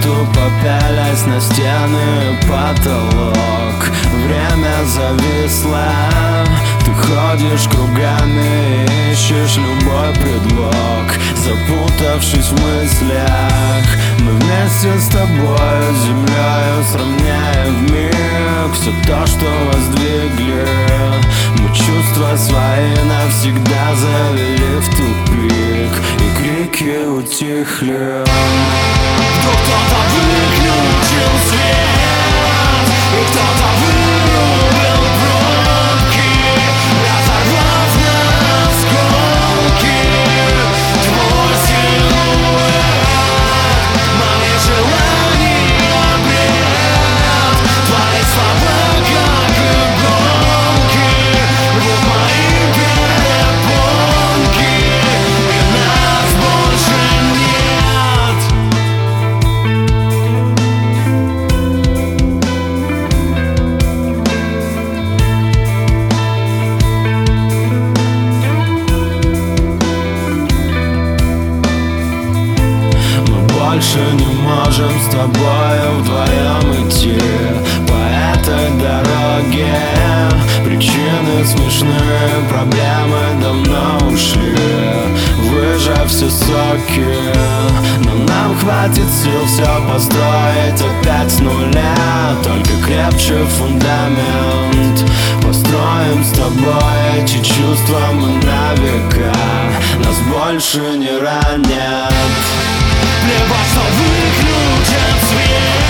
тупо пялясь на стены и потолок. Время зависло, ты ходишь кругами, ищешь любой предлог. Запутавшись в мыслях, мы вместе с тобой землею сравняем вмиг все то, что воздвигли. Мы чувства свои навсегда завели в тупик, и крики утихли. Вдруг кто-то выключил свет, и кто-то вырубил пробки, разорвав на осколки твой силуэт. Мои желания бред, твои слова как иголки рвут мои перепонки, и нас больше нет. Больше не можем с тобой вдвоем идти по этой дороге. Причины смешные, проблемы давно ушли, выжав все соки. Но нам хватит сил все построить опять с нуля. Только крепче фундамент построим с тобой эти чувства мы на века. Нас больше не ранят. Плевать, что выключен свет.